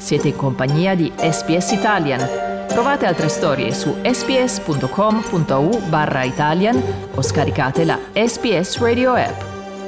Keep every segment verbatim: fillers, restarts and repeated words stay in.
Siete in compagnia di S B S Italian. Trovate altre storie su sbs.com.au barra Italian o scaricate la S B S Radio app.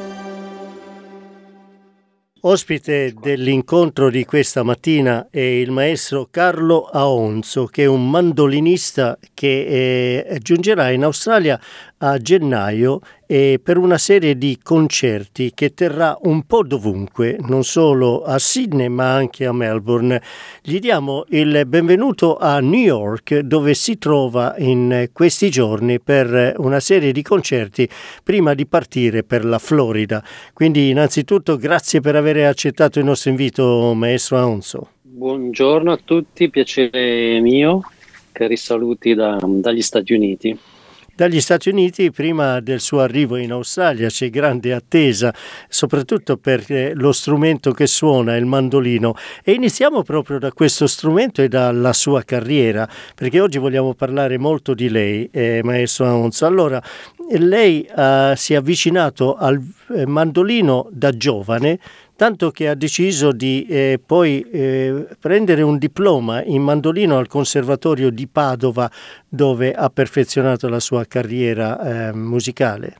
Ospite dell'incontro di questa mattina è il maestro Carlo Aonzo, che è un mandolinista che eh, giungerà in Australia a gennaio e per una serie di concerti che terrà un po' dovunque, non solo a Sydney ma anche a Melbourne. Gli diamo il benvenuto a New York, dove si trova in questi giorni per una serie di concerti prima di partire per la Florida. Quindi innanzitutto grazie per aver accettato il nostro invito, maestro Aonzo. Buongiorno a tutti, piacere mio, cari saluti da, dagli Stati Uniti. Dagli Stati Uniti, prima del suo arrivo in Australia, c'è grande attesa, soprattutto per lo strumento che suona, il mandolino. E iniziamo proprio da questo strumento e dalla sua carriera, perché oggi vogliamo parlare molto di lei, eh, maestro Aonzo. Allora, lei eh, si è avvicinato al mandolino da giovane, tanto che ha deciso di eh, poi eh, prendere un diploma in mandolino al Conservatorio di Padova, dove ha perfezionato la sua carriera eh, musicale.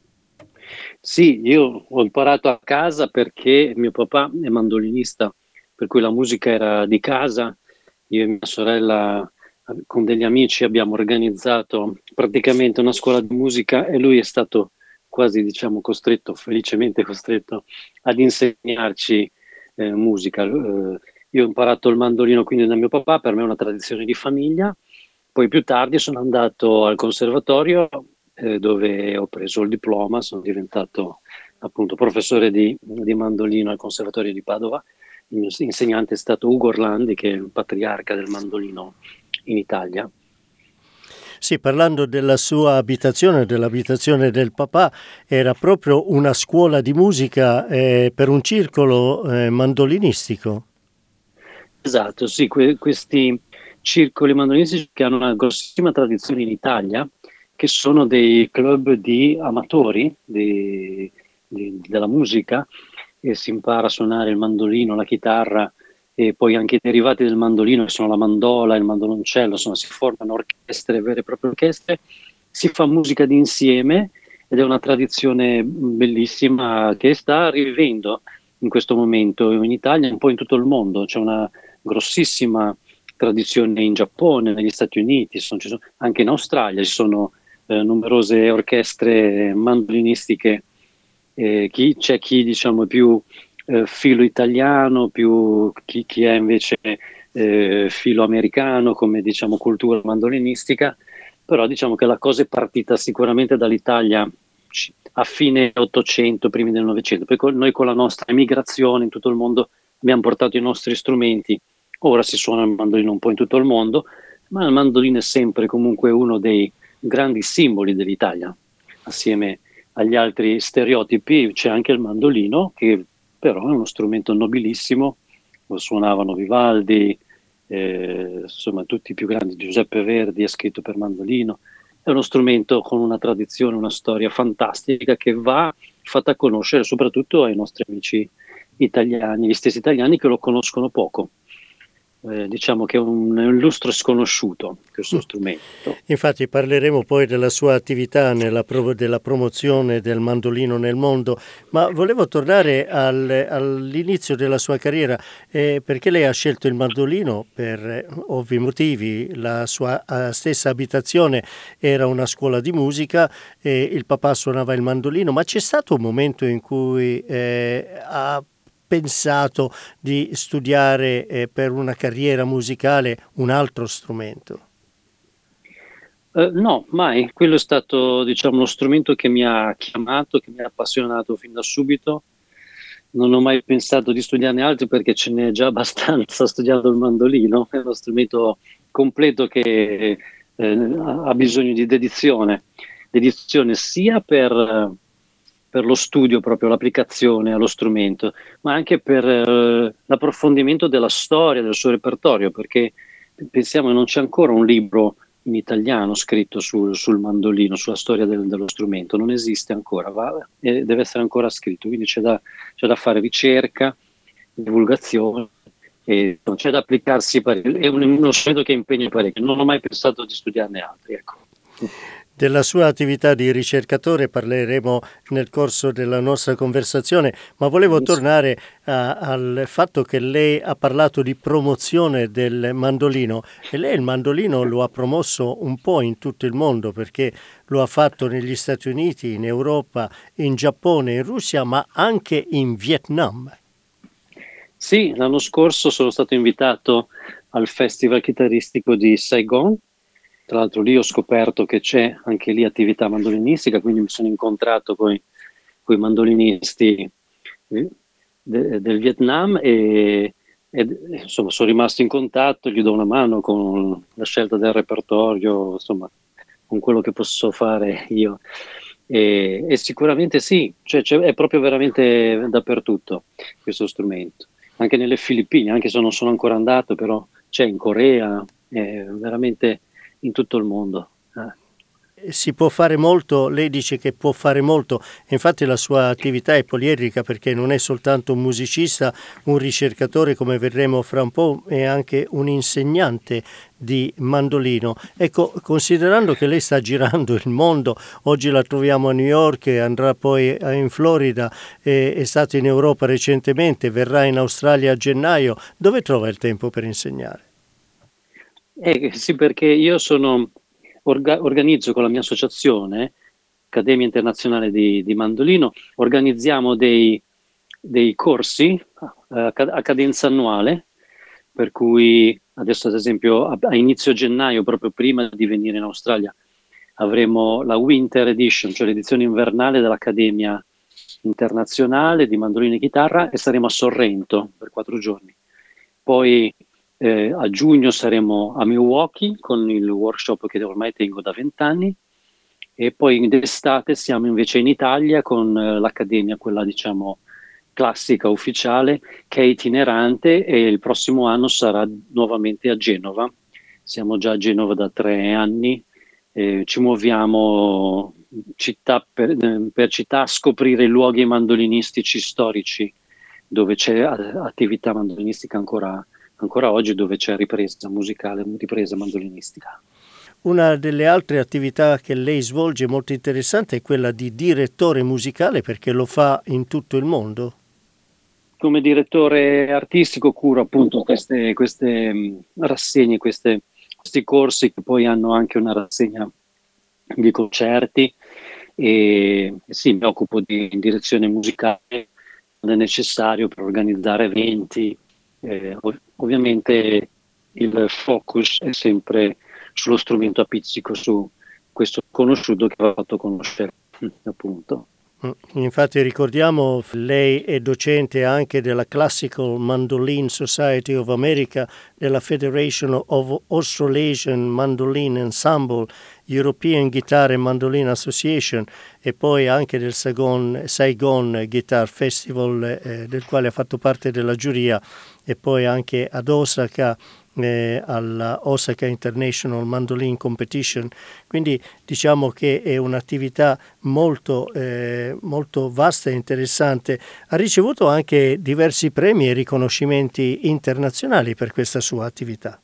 Sì, io ho imparato a casa perché mio papà è mandolinista, per cui la musica era di casa. Io e mia sorella con degli amici abbiamo organizzato praticamente una scuola di musica e lui è stato quasi, diciamo, costretto, felicemente costretto ad insegnarci eh, musica. Eh, io ho imparato il mandolino quindi da mio papà, per me è una tradizione di famiglia. Poi più tardi sono andato al conservatorio eh, dove ho preso il diploma, sono diventato appunto professore di, di mandolino al Conservatorio di Padova. Il mio insegnante è stato Ugo Orlandi, che è il patriarca del mandolino in Italia. Sì, parlando della sua abitazione, dell'abitazione del papà, era proprio una scuola di musica eh, per un circolo eh, mandolinistico. Esatto, sì, que- questi circoli mandolinistici che hanno una grossissima tradizione in Italia, che sono dei club di amatori di, di, della musica, e si impara a suonare il mandolino, la chitarra, e poi anche i derivati del mandolino, che sono la mandola, il mandoloncello, insomma si formano orchestre, vere e proprie orchestre, si fa musica d'insieme ed è una tradizione bellissima che sta rivivendo in questo momento in Italia e un po' in tutto il mondo. C'è una grossissima tradizione in Giappone, negli Stati Uniti, sono, ci sono, anche in Australia ci sono eh, numerose orchestre mandolinistiche, eh, chi, c'è chi diciamo più Eh, filo italiano, più chi, chi è invece eh, filo americano come diciamo cultura mandolinistica, però diciamo che la cosa è partita sicuramente dall'Italia a fine Ottocento, primi del Novecento, poi con, noi con la nostra emigrazione in tutto il mondo abbiamo portato i nostri strumenti, ora si suona il mandolino un po' in tutto il mondo, ma il mandolino è sempre comunque uno dei grandi simboli dell'Italia, assieme agli altri stereotipi c'è anche il mandolino che però è uno strumento nobilissimo, lo suonavano Vivaldi, eh, insomma tutti i più grandi, Giuseppe Verdi ha scritto per mandolino, è uno strumento con una tradizione, una storia fantastica che va fatta conoscere soprattutto ai nostri amici italiani, gli stessi italiani che lo conoscono poco. Eh, diciamo che è un, è un lustro sconosciuto questo strumento. Infatti parleremo poi della sua attività nella pro- della promozione del mandolino nel mondo, ma volevo tornare al, all'inizio della sua carriera, eh, perché lei ha scelto il mandolino per eh, ovvi motivi. La sua eh, stessa abitazione era una scuola di musica e il papà suonava il mandolino, ma c'è stato un momento in cui eh, ha pensato di studiare eh, per una carriera musicale un altro strumento? Uh, no, mai. Quello è stato, diciamo, lo strumento che mi ha chiamato, che mi ha appassionato fin da subito. Non ho mai pensato di studiarne altri perché ce n'è già abbastanza studiando il mandolino. È uno strumento completo che eh, ha bisogno di dedizione, dedizione sia per per lo studio, proprio l'applicazione allo strumento, ma anche per eh, l'approfondimento della storia, del suo repertorio, perché pensiamo che non c'è ancora un libro in italiano scritto sul, sul mandolino, sulla storia del, dello strumento, non esiste ancora, va, e deve essere ancora scritto, quindi c'è da, c'è da fare ricerca, divulgazione, e non c'è da applicarsi, è un- uno strumento che impegna parecchio, non ho mai pensato di studiarne altri, ecco. Della sua attività di ricercatore parleremo nel corso della nostra conversazione, ma volevo tornare a- al fatto che lei ha parlato di promozione del mandolino e lei il mandolino lo ha promosso un po' in tutto il mondo perché lo ha fatto negli Stati Uniti, in Europa, in Giappone, in Russia, ma anche in Vietnam. Sì, l'anno scorso sono stato invitato al Festival chitarristico di Saigon. Tra l'altro lì ho scoperto che c'è anche lì attività mandolinistica, quindi mi sono incontrato con i mandolinisti eh, de- del Vietnam e, e, insomma sono rimasto in contatto, gli do una mano con la scelta del repertorio, insomma con quello che posso fare io. E, e sicuramente sì, cioè, c'è- è proprio veramente dappertutto questo strumento. Anche nelle Filippine, anche se non sono ancora andato, però c'è in Corea, è veramente in tutto il mondo. Eh. Si può fare molto, lei dice che può fare molto, infatti la sua attività è poliedrica perché non è soltanto un musicista, un ricercatore come vedremo fra un po', è anche un insegnante di mandolino. Ecco, considerando che lei sta girando il mondo, oggi la troviamo a New York, andrà poi in Florida, è, è stato in Europa recentemente, verrà in Australia a gennaio, dove trova il tempo per insegnare? Eh, sì, perché io sono, orga- organizzo con la mia associazione, Accademia Internazionale di, di Mandolino, organizziamo dei, dei corsi eh, a, ca- a cadenza annuale, per cui adesso ad esempio a, a inizio gennaio, proprio prima di venire in Australia, avremo la Winter Edition, cioè l'edizione invernale dell'Accademia Internazionale di Mandolino e Chitarra e saremo a Sorrento per quattro giorni. Poi eh, a giugno saremo a Milwaukee con il workshop che ormai tengo da vent'anni e poi in estate siamo invece in Italia con eh, l'accademia, quella diciamo classica, ufficiale, che è itinerante e il prossimo anno sarà nuovamente a Genova. Siamo già a Genova da tre anni, eh, ci muoviamo città per, per città a scoprire i luoghi mandolinistici storici dove c'è attività mandolinistica ancora ancora oggi, dove c'è ripresa musicale, ripresa mandolinistica. Una delle altre attività che lei svolge molto interessante è quella di direttore musicale perché lo fa in tutto il mondo. Come direttore artistico curo appunto queste, queste mh, rassegne, queste, questi corsi che poi hanno anche una rassegna di concerti e sì, mi occupo di direzione musicale quando è necessario per organizzare eventi. Eh, ov- ovviamente il focus è sempre sullo strumento a pizzico, su questo conosciuto che va fatto conoscere, appunto. Infatti ricordiamo, lei è docente anche della Classical Mandolin Society of America, della Federation of Australasian Mandolin Ensemble, European Guitar and Mandolin Association e poi anche del Saigon, Saigon Guitar Festival eh, del quale ha fatto parte della giuria e poi anche ad Osaka eh, alla Osaka International Mandolin Competition, quindi diciamo che è un'attività molto, eh, molto vasta e interessante. Ha ricevuto anche diversi premi e riconoscimenti internazionali per questa sua attività.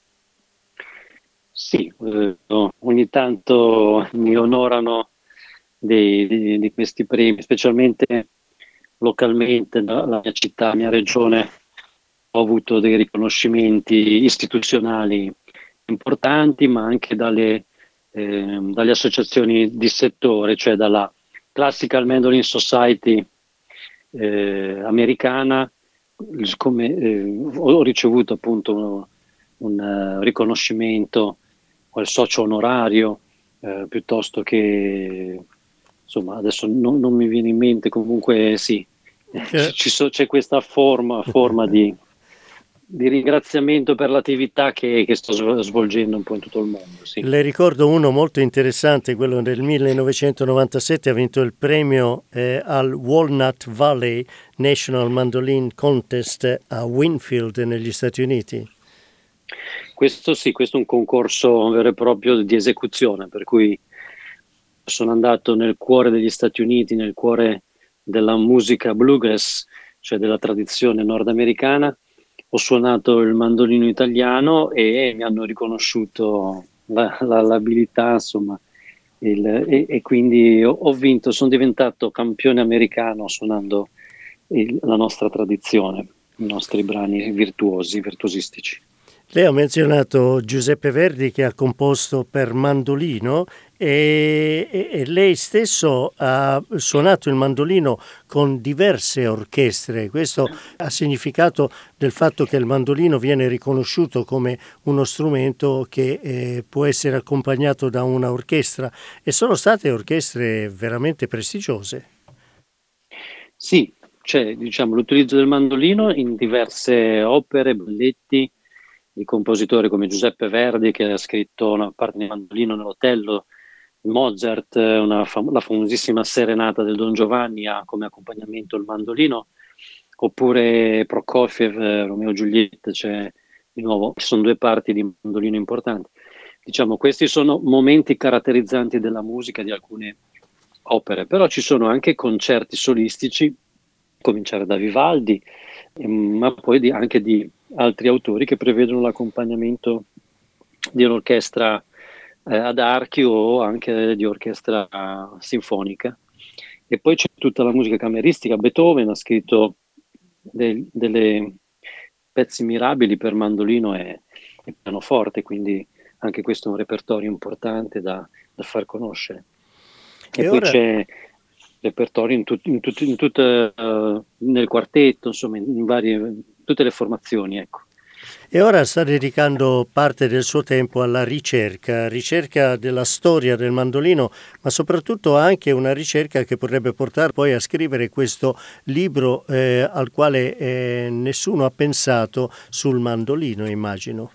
Sì, eh, ogni tanto mi onorano di, di, di questi premi, specialmente localmente, la, la mia città, la mia regione, ho avuto dei riconoscimenti istituzionali importanti, ma anche dalle, eh, dalle associazioni di settore, cioè dalla Classical Mandolin Society eh, americana, come, eh, ho ricevuto appunto uno, un uh, riconoscimento al socio onorario, eh, piuttosto che, insomma, adesso non, non mi viene in mente, comunque sì, Eh, ci so, c'è questa forma, forma di, di ringraziamento per l'attività che, che sto svolgendo un po' in tutto il mondo. Sì. Le ricordo uno molto interessante, quello del millenovecentonovantasette ha vinto il premio eh, al Walnut Valley National Mandolin Contest a Winfield negli Stati Uniti. Questo sì, questo è un concorso vero e proprio di esecuzione, per cui sono andato nel cuore degli Stati Uniti, nel cuore della musica bluegrass, cioè della tradizione nordamericana, ho suonato il mandolino italiano e mi hanno riconosciuto la, la, l'abilità, insomma, il, e, e quindi ho, ho vinto, sono diventato campione americano suonando il, la nostra tradizione, i nostri brani virtuosi, virtuosistici. Lei ha menzionato Giuseppe Verdi che ha composto per mandolino e, e, e lei stesso ha suonato il mandolino con diverse orchestre. Questo ha significato del fatto che il mandolino viene riconosciuto come uno strumento che eh, può essere accompagnato da una orchestra e sono state orchestre veramente prestigiose. Sì, c'è, diciamo, l'utilizzo del mandolino in diverse opere, balletti, di compositori come Giuseppe Verdi che ha scritto una parte di mandolino nell'Otello, Mozart, una fam- la famosissima serenata del Don Giovanni ha come accompagnamento il mandolino, oppure Prokofiev, eh, Romeo e Giulietta, c'è di nuovo, ci sono due parti di mandolino importanti. Diciamo, questi sono momenti caratterizzanti della musica di alcune opere, però ci sono anche concerti solistici, cominciare da Vivaldi, ehm, ma poi di, anche di altri autori che prevedono l'accompagnamento di un'orchestra eh, ad archi o anche di orchestra sinfonica. E poi c'è tutta la musica cameristica. Beethoven ha scritto de- delle pezzi mirabili per mandolino e, e pianoforte, quindi anche questo è un repertorio importante da, da far conoscere. E, e poi ora... c'è repertorio in, tut, in, tut, in tut, uh, nel quartetto, insomma, in varie, tutte le formazioni, ecco. E ora sta dedicando parte del suo tempo alla ricerca, ricerca della storia del mandolino, ma soprattutto anche una ricerca che potrebbe portare poi a scrivere questo libro eh, al quale eh, nessuno ha pensato sul mandolino, immagino.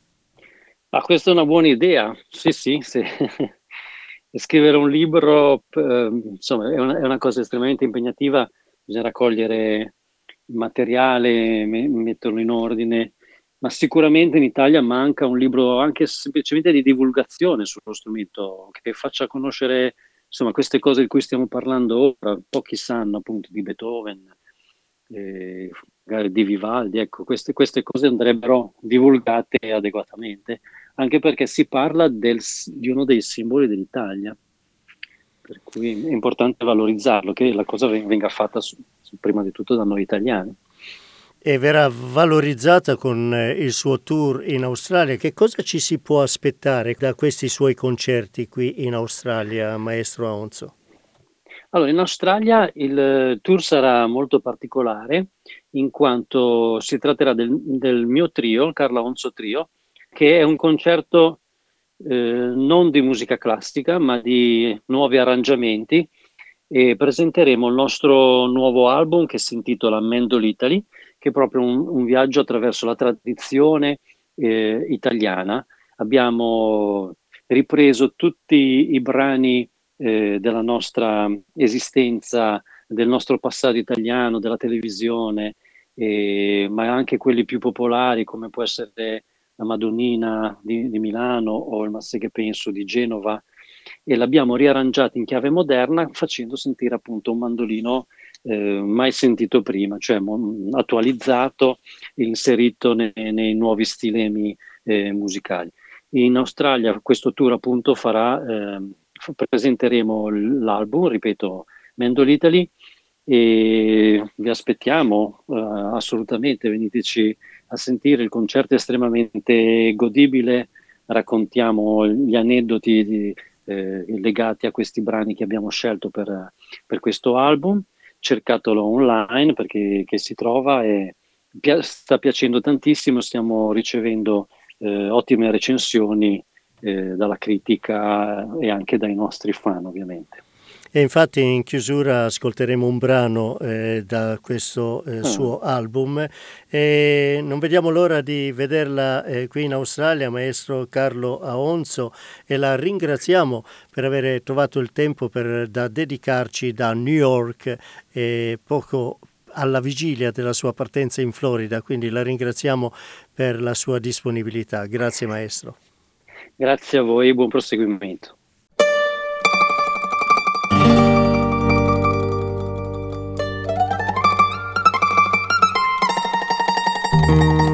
Ah, questa è una buona idea, sì, sì, sì. Scrivere un libro, eh, insomma, è una, è una cosa estremamente impegnativa, bisogna raccogliere il materiale, me, metterlo in ordine, ma sicuramente in Italia manca un libro anche semplicemente di divulgazione sullo strumento, che faccia conoscere, insomma, queste cose di cui stiamo parlando ora. Pochi sanno appunto di Beethoven, eh, di Vivaldi, ecco, queste, queste cose andrebbero divulgate adeguatamente, anche perché si parla del, di uno dei simboli dell'Italia, per cui è importante valorizzarlo, che la cosa venga fatta su, su, prima di tutto da noi italiani. E verrà valorizzata con il suo tour in Australia. Che cosa ci si può aspettare da questi suoi concerti qui in Australia, maestro Aonzo? Allora, in Australia il tour sarà molto particolare, in quanto si tratterà del, del mio trio, il Carlo Aonzo Trio, che è un concerto eh, non di musica classica, ma di nuovi arrangiamenti, e presenteremo il nostro nuovo album che si intitola Mandol Italy, che è proprio un, un viaggio attraverso la tradizione eh, italiana. Abbiamo ripreso tutti i brani eh, della nostra esistenza, del nostro passato italiano, della televisione, eh, ma anche quelli più popolari come può essere la Madonnina di, di Milano o il Ma se che penso di Genova, e l'abbiamo riarrangiato in chiave moderna facendo sentire appunto un mandolino eh, mai sentito prima, cioè mo- attualizzato, inserito nei, nei nuovi stilemi eh, musicali. In Australia questo tour appunto farà, eh, presenteremo l'album, ripeto, Mandol Italy, e vi aspettiamo eh, assolutamente, veniteci a sentire, il concerto è estremamente godibile, raccontiamo gli aneddoti di, eh, legati a questi brani che abbiamo scelto per, per questo album, cercatelo online perché che si trova e pi- sta piacendo tantissimo, stiamo ricevendo eh, ottime recensioni eh, dalla critica e anche dai nostri fan ovviamente. E infatti in chiusura ascolteremo un brano eh, da questo eh, suo ah. album e non vediamo l'ora di vederla eh, qui in Australia, maestro Carlo Aonzo, e la ringraziamo per aver trovato il tempo per, da dedicarci da New York e poco alla vigilia della sua partenza in Florida, quindi la ringraziamo per la sua disponibilità. Grazie maestro. Grazie a voi, buon proseguimento. Thank you.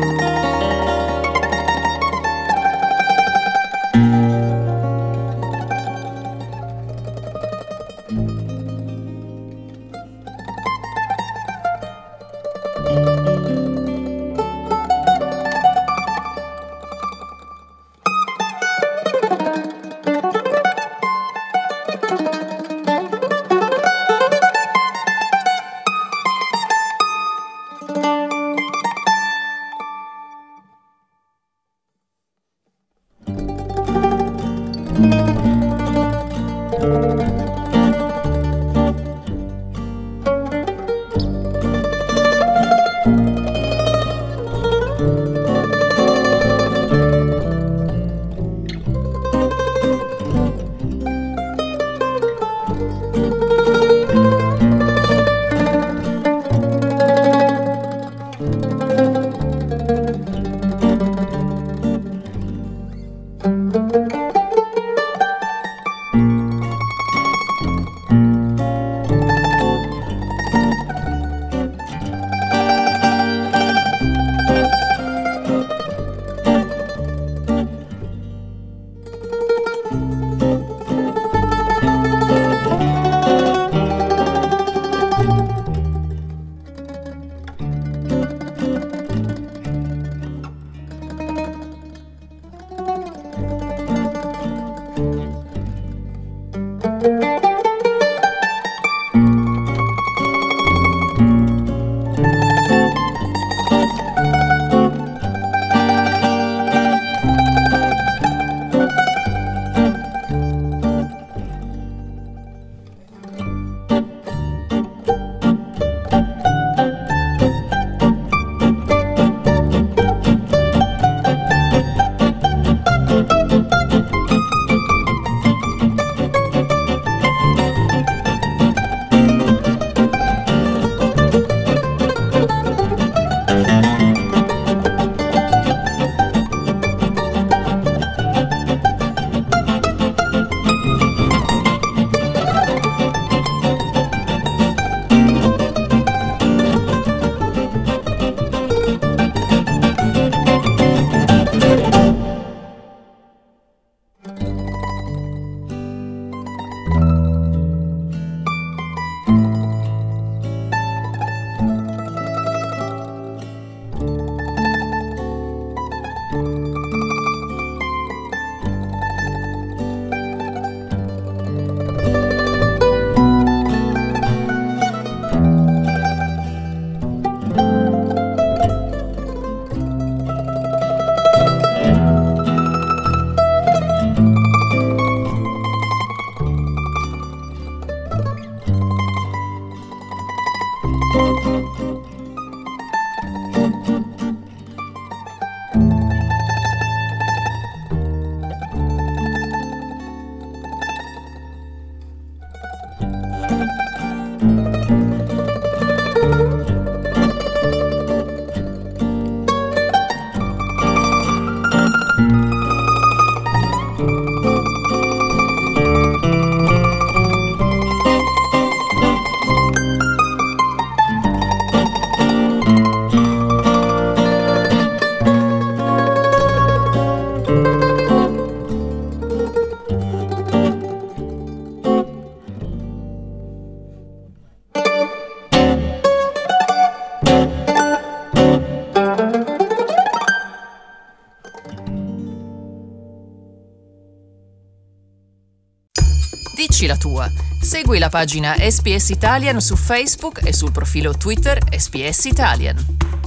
Dici la tua. Segui la pagina S B S Italian su Facebook e sul profilo Twitter S B S Italian.